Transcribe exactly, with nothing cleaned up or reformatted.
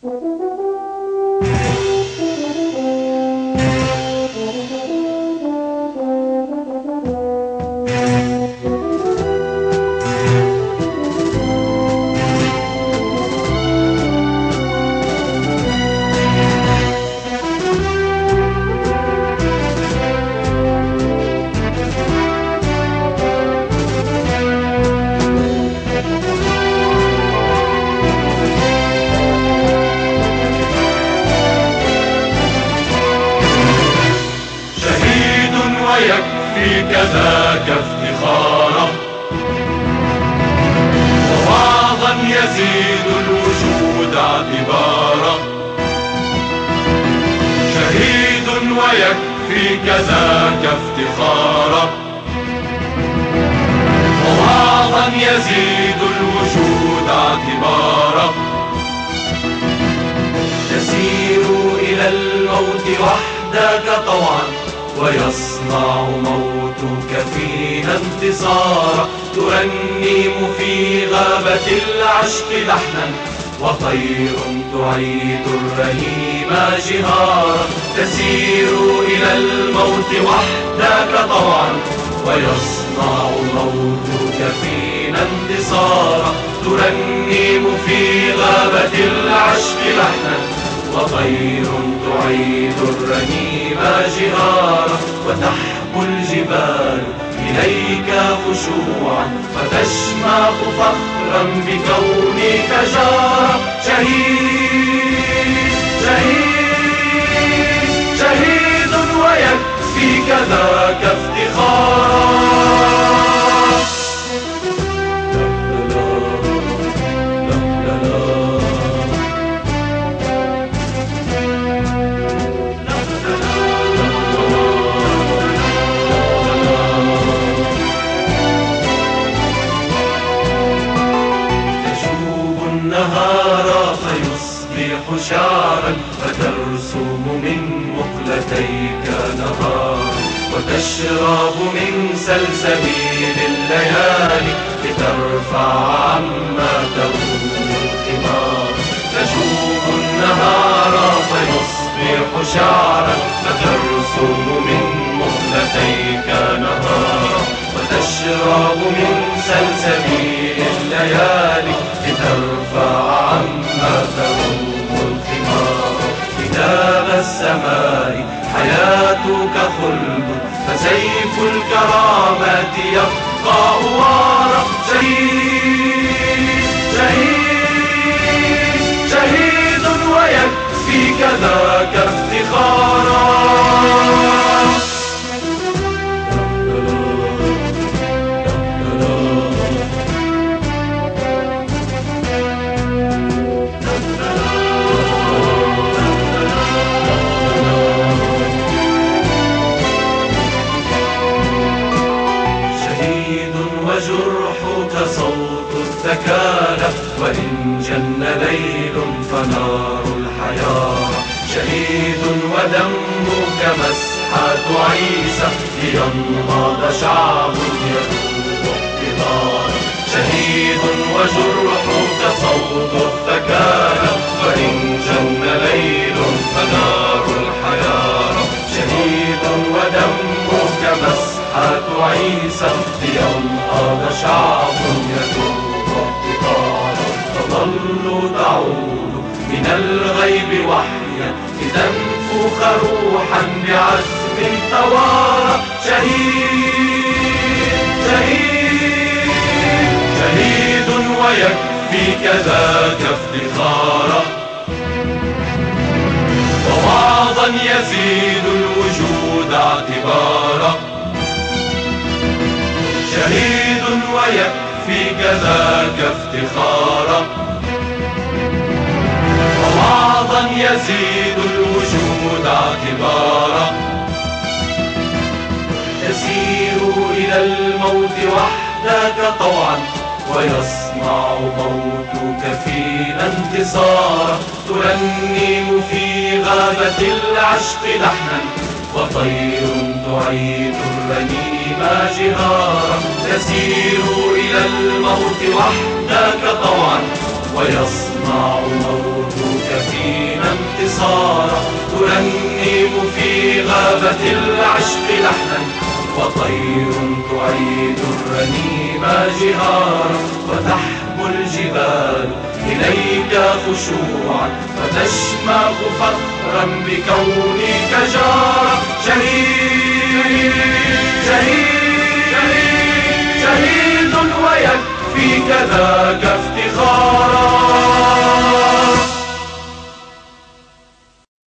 ويكفي كذاك افتخارا، ووعظا يزيد الوجود اعتبارا. شهيد ويكفي كذاك افتخارا، ووعظا يزيد الوجود اعتبارا. تسير إلى الموت وحدك طوعا، ويصنع موتك فينا انتصارا. ترنم في غابة العشق لحنا، وطير تعيد الرهيم جهارا. تسير إلى الموت وحدك طوعا، ويصنع موتك فينا انتصارا. ترنم في غابة العشق لحنا، وطير تعيد الرهيم جهارا. وتحبو الجبال إليك خشوعا، وتشمخ فخرا بكونك جارا. شهيد شهيد شهيد ويكفي كذاك افتخارا. النهار فيصبح شعرا، فترسم من مقلتيك نهارا. وتشرب من سلسبيل الليالي، لترفع عما تروم الخمار. تشوب النهار فيصبح شعرا، فترسم من مقلتيك نهارا. وتشرب من سلسبيل الليالي، لترفع عما تروم الخمار. كتاب السماء حياتك خلد، فسيف الكرامات يبقى أوارا. شهيد شهيد شهيد ويكفي كذاك افتخارا. وجرحك صوت الثكالى، وإن جن ليل فنار الحياة. شهيد ودمك مسحة عيسى، لينهض شعب يذوب اقتدارا. شهيد وجرحك صوت الثكالى، وإن جن ليل فنار الحياة. شهيد ودمك مسحة عيسى، لينهض شعب يذوب اقتدارا. تظل تعود من الغيب وحيا، لتنفخ روحا بعزم توارى. شهيد شهيد شهيد ويكفي كذاك افتخارا، ووعظا يزيد الوجود اعتبارا. شهيد ويكفي كذاك افتخارا، ووعظا يزيد الوجود اعتبارا. تسير إلى الموت وحدك طوعا، ويصنع موتك فينا انتصارا. ترنم في غابة العشق لحنا، وطير تعيد الرنيم جهارا. تسير إلى الموت وحدك طوعا، ويصنع موتك فينا انتصارا، ترنم في غابة العشق لحنا، وطير تعيد الرنيم جهارا، وتحبو الجبال إليك خشوعا، وتشمخ فخرا بكونك جارا. شهيد شهيد شهيد ويكفيك ذاك